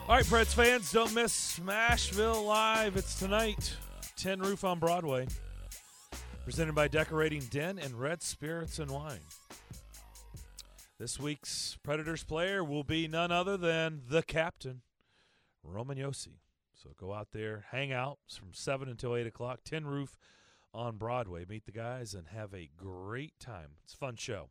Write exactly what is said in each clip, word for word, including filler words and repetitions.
All right, Preds fans, don't miss Smashville Live. It's tonight, Tin Roof on Broadway. Presented by Decorating Den and Red Spirits and Wine. This week's Predators player will be none other than the captain, Roman Josi. So go out there, hang out from seven until eight o'clock, Tin Roof on Broadway. Meet the guys and have a great time. It's a fun show.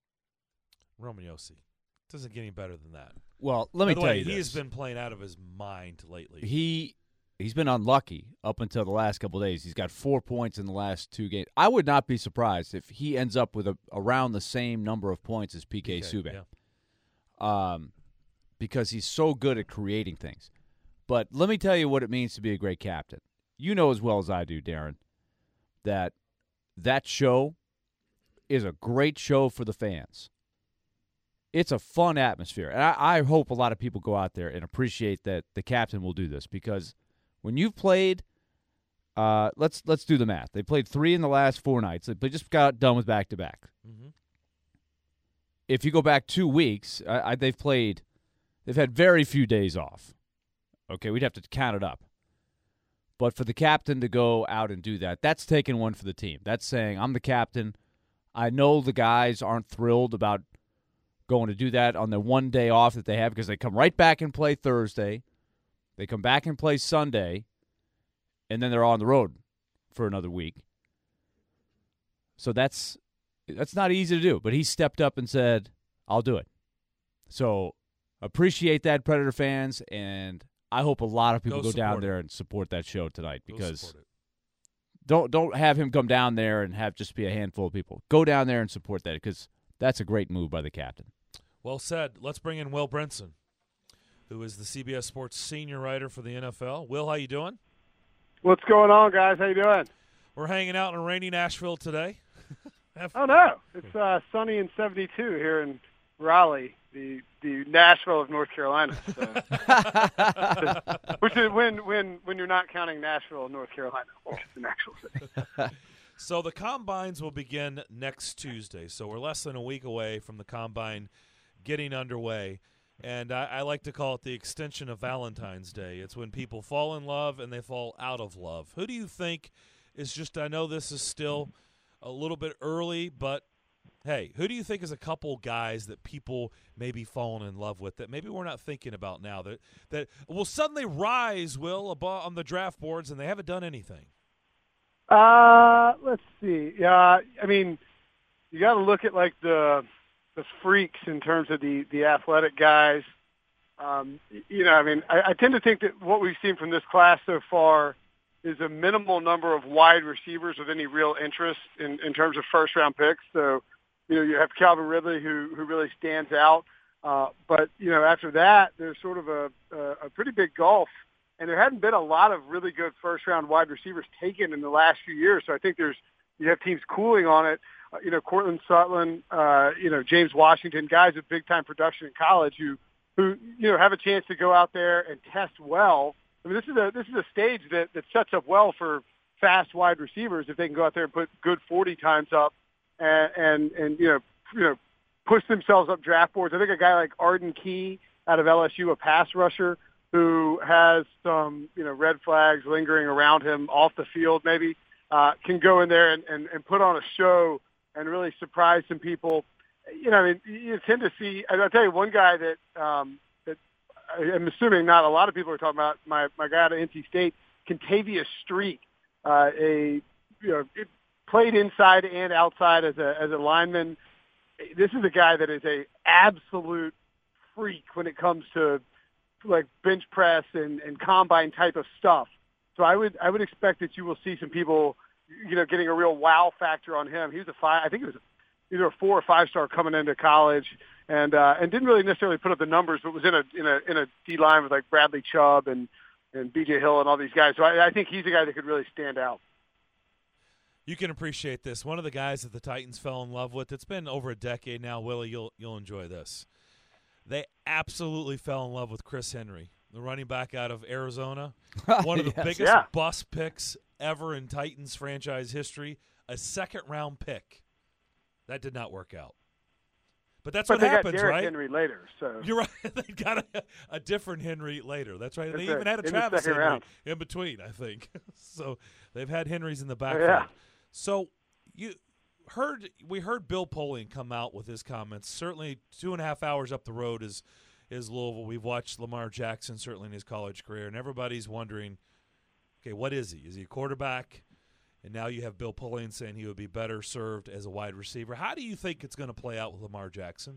Roman Josi. Doesn't get any better than that. Well, let me By the tell way, you he this. has been playing out of his mind lately. He he's been unlucky up until the last couple of days. He's got four points in the last two games. I would not be surprised if he ends up with a, around the same number of points as P K Subban. Yeah. Um, because he's so good at creating things. But let me tell you what it means to be a great captain. You know as well as I do, Darren, that that show is a great show for the fans. It's a fun atmosphere. And I, I hope a lot of people go out there and appreciate that the captain will do this, because when you've played, uh, let's let's do the math. They played three in the last four nights. They just got done with back-to-back. Mm-hmm. If you go back two weeks, I, I, they've played, they've had very few days off. Okay, we'd have to count it up. But for the captain to go out and do that, that's taking one for the team. That's saying, I'm the captain. I know the guys aren't thrilled about going to do that on the one day off that they have, because they come right back and play Thursday. They come back and play Sunday, and then they're on the road for another week. So that's that's not easy to do. But he stepped up and said, I'll do it. So appreciate that, Predator fans, and I hope a lot of people Go go, down support there it. and support that show tonight, Go because support it. don't don't have him come down there and have just be a handful of people. Go down there and support that, because that's a great move by the captain. Well said. Let's bring in Will Brinson, who is the C B S Sports senior writer for the N F L. Will, how you doing? What's going on, guys? How you doing? We're hanging out in rainy Nashville today. Have- Oh no, it's uh, sunny and seventy-two here in Raleigh, the the Nashville of North Carolina. So. Which is when when when you're not counting Nashville, North Carolina, which is an actual city. So the Combines will begin next Tuesday. So we're less than a week away from the Combine getting underway. And I, I like to call it the extension of Valentine's Day. It's when people fall in love and they fall out of love. Who do you think is just – I know this is still a little bit early, but, hey, who do you think is a couple guys that people may be falling in love with that maybe we're not thinking about now that, that will suddenly rise, Will, above, on the draft boards, and they haven't done anything? Uh, let's see. Yeah, I mean, you got to look at like the the freaks in terms of the the athletic guys. Um, you know, I mean, I, I tend to think that what we've seen from this class so far is a minimal number of wide receivers with any real interest in, in terms of first round picks. So, you know, you have Calvin Ridley who who really stands out. Uh, but you know, after that, there's sort of a a, a pretty big gulf. And there hadn't been a lot of really good first-round wide receivers taken in the last few years. So I think there's you have teams cooling on it. Uh, you know, Cortland Sutton, uh, you know, James Washington, guys with big-time production in college who, who you know, have a chance to go out there and test well. I mean, this is a this is a stage that, that sets up well for fast wide receivers if they can go out there and put good forty times up and and, and you know you know push themselves up draft boards. I think a guy like Arden Key out of L S U, a pass rusher, who has some, you know, red flags lingering around him off the field maybe, uh, can go in there and, and, and put on a show and really surprise some people. You know, I mean, you tend to see, I'll tell you one guy that, um, that I'm assuming not a lot of people are talking about, my, my guy out of N C State, Contavious Street, uh, a, you know, it played inside and outside as a, as a lineman. This is a guy that is a absolute freak when it comes to, like bench press and, and combine type of stuff. So I would I would expect that you will see some people, you know, getting a real wow factor on him. He was a five, I think it was either a four or five star coming into college, and uh, and didn't really necessarily put up the numbers, but was in a in a in a D line with like Bradley Chubb and and B J Hill and all these guys. So I, I think he's a guy that could really stand out. You can appreciate this. One of the guys that the Titans fell in love with. It's been over a decade now, Willie. You'll you'll enjoy this. They absolutely fell in love with Chris Henry, the running back out of Arizona. One of the Yes. biggest Yeah. bust picks ever in Titans franchise history. A second-round pick. That did not work out. But that's but what they happens, got Derrick right? Henry later, so You're right. They got a, a different Henry later. That's right. That's they right. even had a In the Travis second Henry round. in between, I think. So they've had Henrys in the Oh, backfield. yeah. So you heard we heard Bill Polian come out with his comments. Certainly, two and a half hours up the road is is Louisville. We've watched Lamar Jackson certainly in his college career, and everybody's wondering, okay, what is he? Is he a quarterback? And now you have Bill Polian saying he would be better served as a wide receiver. How do you think it's going to play out with Lamar Jackson?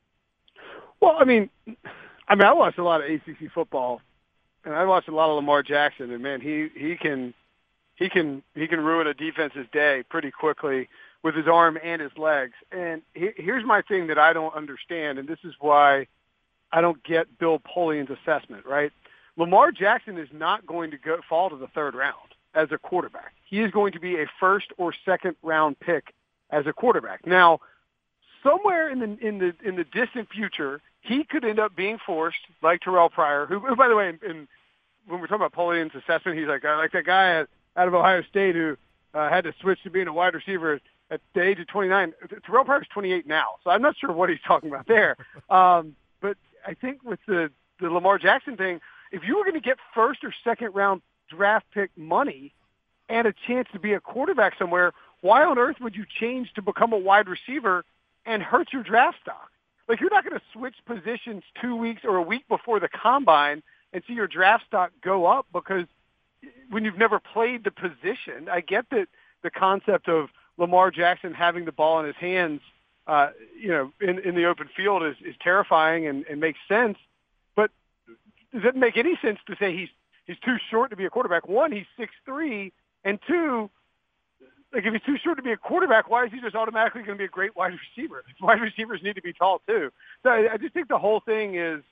Well, I mean, I mean, I watched a lot of A C C football, and I watched a lot of Lamar Jackson, and man, he he can he can he can ruin a defense's day pretty quickly with his arm and his legs. And he, here's my thing that I don't understand, and this is why I don't get Bill Polian's assessment. Right, Lamar Jackson is not going to go fall to the third round as a quarterback. He is going to be a first or second round pick as a quarterback. Now, somewhere in the in the in the distant future, he could end up being forced, like Terrell Pryor, who, who by the way, in, in, when we're talking about Polian's assessment, he's like, I like that guy at, out of Ohio State who uh, had to switch to being a wide receiver at the age of twenty-nine. Terrell Pryor's twenty-eight now, so I'm not sure what he's talking about there. Um, but I think with the, the Lamar Jackson thing, if you were going to get first or second round draft pick money and a chance to be a quarterback somewhere, why on earth would you change to become a wide receiver and hurt your draft stock? Like, you're not going to switch positions two weeks or a week before the combine and see your draft stock go up because when you've never played the position. I get that the concept of Lamar Jackson having the ball in his hands, uh, you know, in, in the open field is, is terrifying and, and makes sense. But does it make any sense to say he's he's too short to be a quarterback? One, he's six three, and two, like, if he's too short to be a quarterback, why is he just automatically going to be a great wide receiver? Wide receivers need to be tall, too. So I, I just think the whole thing is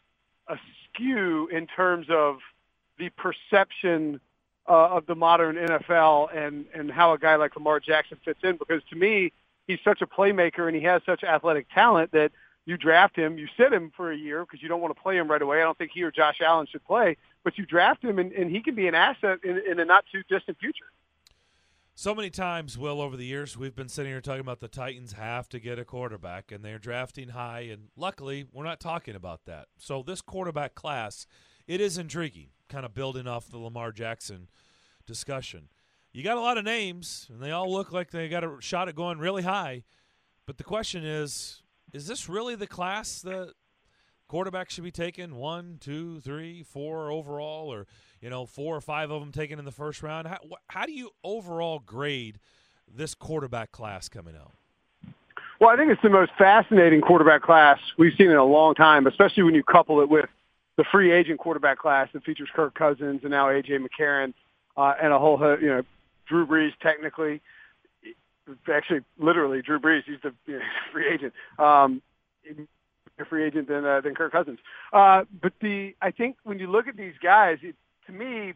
askew in terms of the perception uh, of the modern N F L and, and how a guy like Lamar Jackson fits in. Because to me, he's such a playmaker and he has such athletic talent that you draft him, you sit him for a year because you don't want to play him right away. I don't think he or Josh Allen should play. But you draft him, and, and he can be an asset in, in a not-too-distant future. So many times, Will, over the years, we've been sitting here talking about the Titans have to get a quarterback, and they're drafting high, and luckily, we're not talking about that. So this quarterback class, it is intriguing, kind of building off the Lamar Jackson discussion. You got a lot of names, and they all look like they got a shot at going really high, but the question is, is this really the class that quarterbacks should be taken one, two, three, four overall, or, you know, four or five of them taken in the first round? How, how do you overall grade this quarterback class coming out? Well, I think it's the most fascinating quarterback class we've seen in a long time, especially when you couple it with the free agent quarterback class that features Kirk Cousins and now A J McCarron uh, and a whole, you know, Drew Brees technically. Actually, literally, Drew Brees, he's the you know, free agent. Um, a free agent than uh, than Kirk Cousins. Uh, but the I think when you look at these guys, it, to me,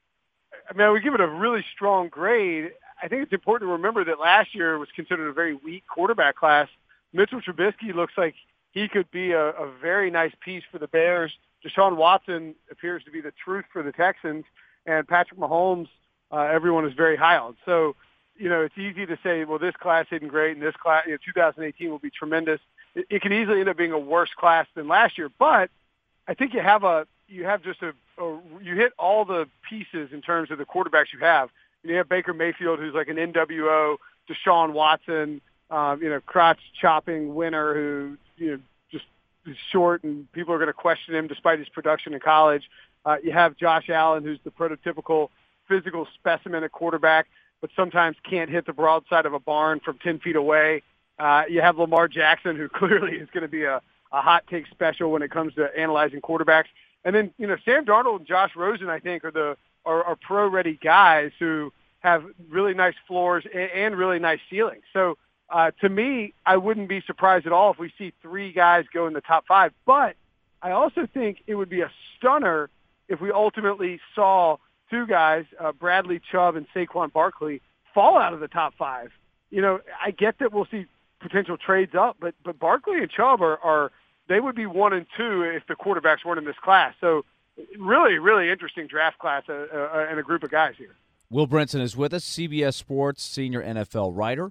I mean, I would give it a really strong grade. I think it's important to remember that last year was considered a very weak quarterback class. Mitchell Trubisky looks like he could be a, a very nice piece for the Bears. Deshaun Watson appears to be the truth for the Texans, and Patrick Mahomes, uh, everyone is very high on. So, you know, it's easy to say, well, this class isn't great, and this class, you know, two thousand eighteen will be tremendous. It, it can easily end up being a worse class than last year, but I think you have a you have just a, a you hit all the pieces in terms of the quarterbacks you have. You have Baker Mayfield, who's like an N W O, Deshaun Watson, um, you know, crotch chopping winner who you know just is short, and people are going to question him despite his production in college. Uh, you have Josh Allen, who's the prototypical physical specimen at quarterback, but sometimes can't hit the broadside of a barn from ten feet away. Uh, you have Lamar Jackson, who clearly is going to be a, a hot take special when it comes to analyzing quarterbacks. And then, you know, Sam Darnold and Josh Rosen, I think, are the are, are pro-ready guys who have really nice floors and, and really nice ceilings. So uh, to me, I wouldn't be surprised at all if we see three guys go in the top five. But I also think it would be a stunner if we ultimately saw two guys, uh, Bradley Chubb and Saquon Barkley, fall out of the top five. You know, I get that we'll see potential trades up, but but Barkley and Chubb are, are they would be one and two if the quarterbacks weren't in this class. So really, really interesting draft class uh, uh, and a group of guys here. Will Brinson is with us, C B S Sports senior N F L writer.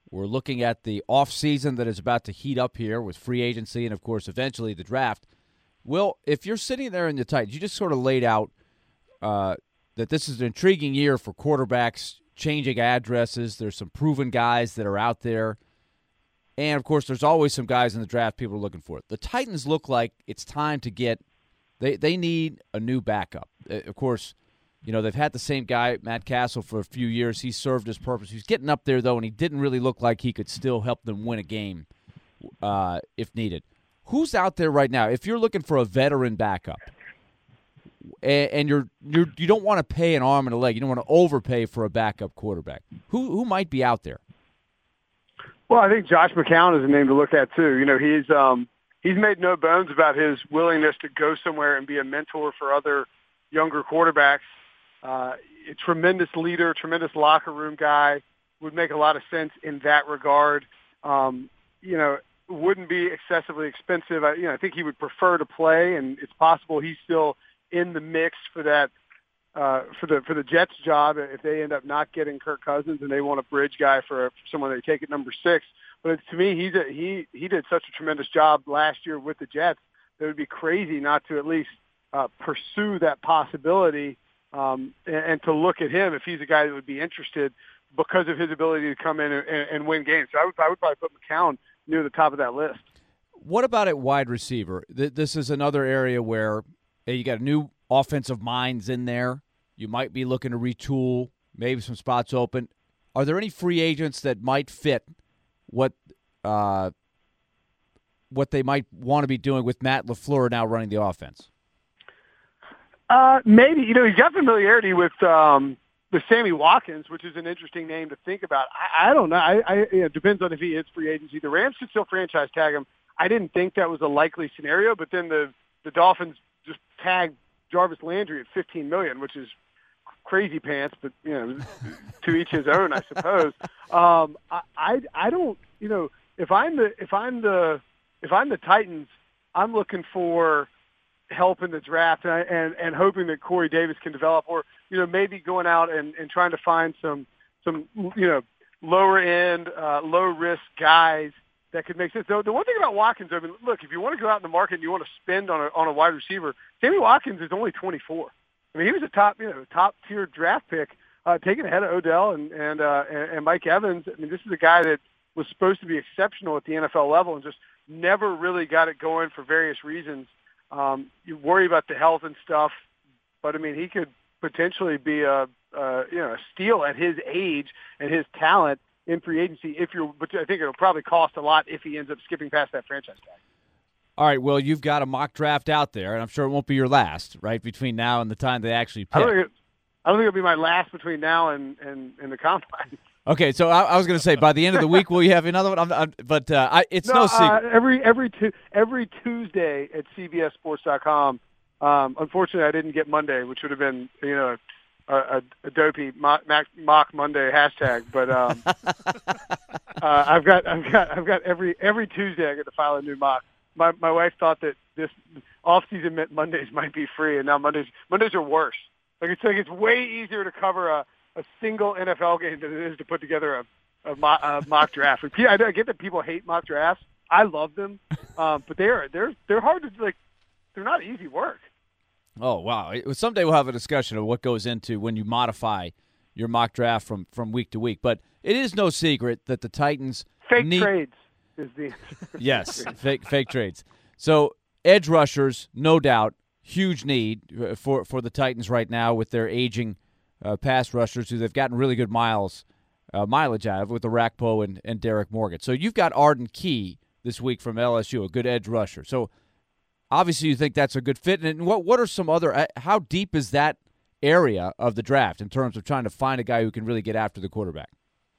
We're looking at the offseason that is about to heat up here with free agency and, of course, eventually the draft. Will, if you're sitting there in the Titans, you just sort of laid out uh, that this is an intriguing year for quarterbacks, changing addresses. There's some proven guys that are out there. And, of course, there's always some guys in the draft people are looking for. The Titans look like it's time to get they, – they need a new backup. Uh, of course, you know, they've had the same guy, Matt Castle, for a few years. He served his purpose. He's getting up there, though, and he didn't really look like he could still help them win a game uh, if needed. Who's out there right now? If you're looking for a veteran backup and, and you're, you're, you don't want to pay an arm and a leg, you don't want to overpay for a backup quarterback, who who might be out there? Well, I think Josh McCown is a name to look at, too. You know, he's um, he's made no bones about his willingness to go somewhere and be a mentor for other younger quarterbacks. Uh, a tremendous leader, tremendous locker room guy, would make a lot of sense in that regard. Um, you know, wouldn't be excessively expensive. I, you know, I think he would prefer to play, and it's possible he's still in the mix for that uh, for the for the Jets job if they end up not getting Kirk Cousins and they want a bridge guy for, a, for someone they take at number six. But it's, to me, he's a, he he did such a tremendous job last year with the Jets that it would be crazy not to at least uh, pursue that possibility um, and, and to look at him if he's a guy that would be interested because of his ability to come in and, and, and win games. So I would I would probably put McCown near the top of that list. What about at wide receiver? This is another area where hey, you got new offensive minds in there. You might be looking to retool, maybe some spots open. Are there any free agents that might fit what uh, what they might want to be doing with Matt LaFleur now running the offense? Uh, maybe. You know, he's got familiarity with um, with Sammy Watkins, which is an interesting name to think about. I, I don't know. I, I, it depends on if he is free agency. The Rams could still franchise tag him. I didn't think that was a likely scenario, but then the, the Dolphins just tagged Jarvis Landry at fifteen million dollars, which is crazy pants, but, you know, to each his own, I suppose. Um, I, I, I don't, you know, if I'm the, if I'm the, if I'm the Titans, I'm looking for help in the draft and, and, and hoping that Corey Davis can develop, or, you know, maybe going out and, and trying to find some, some, you know, lower end, uh, low risk guys that could make sense. The, the one thing about Watkins, I mean, look, if you want to go out in the market and you want to spend on a, on a wide receiver, Sammy Watkins is only twenty-four. I mean, he was a top, you know, top tier draft pick, uh, taken ahead of Odell and, and, uh, and, and Mike Evans. I mean, this is a guy that was supposed to be exceptional at the N F L level and just never really got it going for various reasons. Um, you worry about the health and stuff, but I mean, he could potentially be a, a you know, a steal at his age and his talent in free agency. If you're, but I think it'll probably cost a lot if he ends up skipping past that franchise tag. All right, well, you've got a mock draft out there, and I'm sure it won't be your last, right, between now and the time they actually pick. I don't think, it, I don't think it'll be my last between now and, and, and the combine. Okay, so I, I was going to say, by the end of the week, will you have another one? I'm, I'm, but uh, I, it's no, no secret. Uh, every every tu- every Tuesday at C B S Sports dot com. Um, unfortunately, I didn't get Monday, which would have been, you know, a, a, a dopey mock, mock Monday hashtag. But um, uh, I've got I've got I've got every every Tuesday I get to file a new mock. My my wife thought that this off season meant Mondays might be free, and now Mondays Mondays are worse. Like it's like it's way easier to cover a, a single N F L game than it is to put together a, a, mock, a mock draft. Like, I get that people hate mock drafts. I love them, um, but they are they're they're hard to like. They're not easy work. Oh wow! Someday we'll have a discussion of what goes into when you modify your mock draft from, from week to week. But it is no secret that the Titans fake need... trades. Is the yes, fake fake trades. So edge rushers, no doubt, huge need for, for the Titans right now with their aging uh, pass rushers who they've gotten really good miles uh, mileage out of with the Rakpo and, and Derek Morgan. So you've got Arden Key this week from L S U, a good edge rusher. So obviously you think that's a good fit. And what what are some other – how deep is that area of the draft in terms of trying to find a guy who can really get after the quarterback?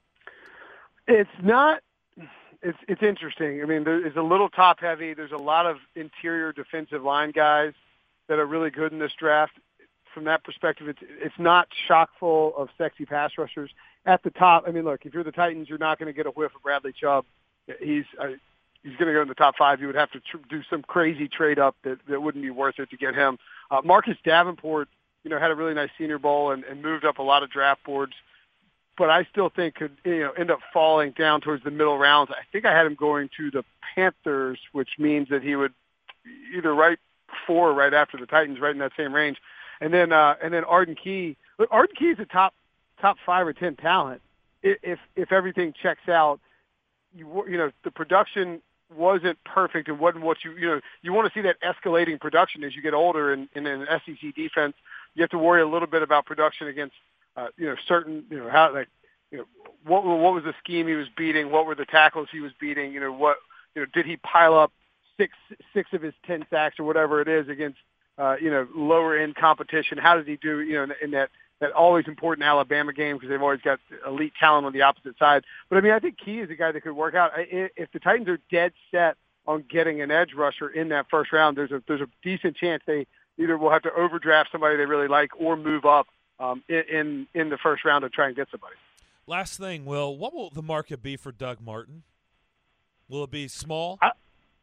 It's not – It's it's interesting. I mean, there is a little top heavy. There's a lot of interior defensive line guys that are really good in this draft. From that perspective, it's it's not chock full of sexy pass rushers at the top. I mean, look, if you're the Titans, you're not going to get a whiff of Bradley Chubb. He's uh, he's going to go in the top five. You would have to tr- do some crazy trade up that, that wouldn't be worth it to get him. Uh, Marcus Davenport, you know, had a really nice Senior Bowl and, and moved up a lot of draft boards. but I still think could you know end up falling down towards the middle rounds. I think I had him going to the Panthers, which means that he would either right before or right after the Titans, right in that same range. And then uh, and then Arden Key. Look, Arden Key is a top top five or ten talent if if everything checks out. You you know the production wasn't perfect and wasn't what you you know you want to see that escalating production as you get older in, in an S E C defense. You have to worry a little bit about production against uh, you know certain you know how like you know what what was the scheme he was beating, what were the tackles he was beating, you know what you know did he pile up six six of his ten sacks or whatever it is against uh, you know lower end competition. How did he do you know in, in that that always important Alabama game because they've always got elite talent on the opposite side. But, I mean, I think Key is a guy that could work out. If the Titans are dead set on getting an edge rusher in that first round, there's a there's a decent chance they either will have to overdraft somebody they really like or move up um, in, in the first round to try and get somebody. Last thing, Will, what will the market be for Doug Martin? Will it be small? I,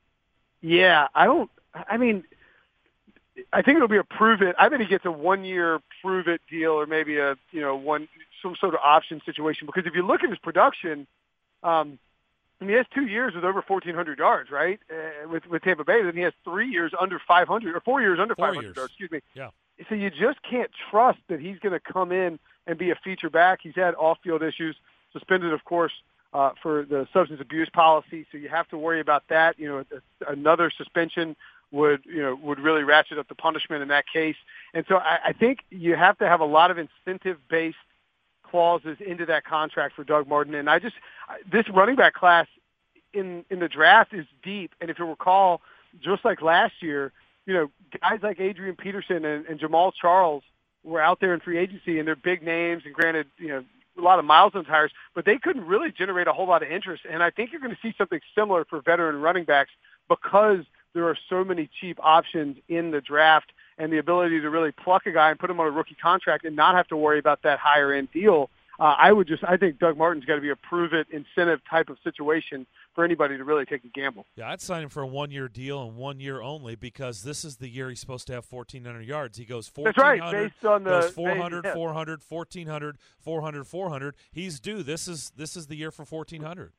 yeah, I don't – I mean – I think it'll be a prove it. I bet he gets a one year prove it deal or maybe a, you know, one, some sort of option situation. Because if you look at his production, um, I mean, he has two years with over fourteen hundred yards, right? Uh, with, with Tampa Bay. Then he has three years under five hundred or four years under four five hundred years. yards, excuse me. Yeah. So you just can't trust that he's going to come in and be a feature back. He's had off field issues, suspended, of course, uh, for the substance abuse policy. So you have to worry about that. You know, another suspension would you know would really ratchet up the punishment in that case. And so I, I think you have to have a lot of incentive-based clauses into that contract for Doug Martin. And I just this running back class in in the draft is deep. And if you recall, just like last year, you know guys like Adrian Peterson and, and Jamal Charles were out there in free agency, and they're big names. And granted, you know a lot of miles on tires, but they couldn't really generate a whole lot of interest. And I think you're going to see something similar for veteran running backs because there are so many cheap options in the draft and the ability to really pluck a guy and put him on a rookie contract and not have to worry about that higher end deal. Uh, I would just, I think Doug Martin's got to be a prove it incentive type of situation for anybody to really take a gamble. Yeah, I'd sign him for a one year deal and one year only because this is the year he's supposed to have fourteen hundred yards. He goes fourteen hundred, That's right, based on the goes four hundred, yeah. four hundred, fourteen hundred, four hundred, four hundred. He's due. This is this is the year for fourteen hundred.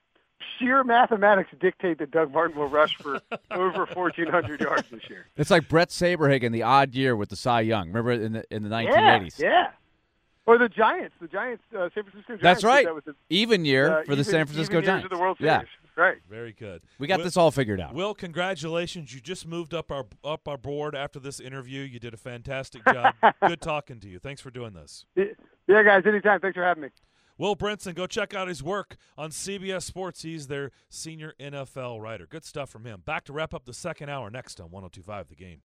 Sheer mathematics dictate that Doug Martin will rush for over fourteen hundred yards this year. It's like Brett Saberhagen, the odd year with the Cy Young. Remember in the in the nineteen eighties? Yeah, yeah. Or the Giants, the Giants, uh, San Francisco Giants. That's right. That was a, even year uh, for the even, San Francisco even Giants. Of the World yeah, Series. Right. Very good. We got Will, this all figured out. Will, congratulations! You just moved up our up our board after this interview. You did a fantastic job. Good talking to you. Thanks for doing this. Yeah, guys. Anytime. Thanks for having me. Will Brinson, go check out his work on C B S Sports. He's their senior N F L writer. Good stuff from him. Back to wrap up the second hour next on one oh two point five The Game.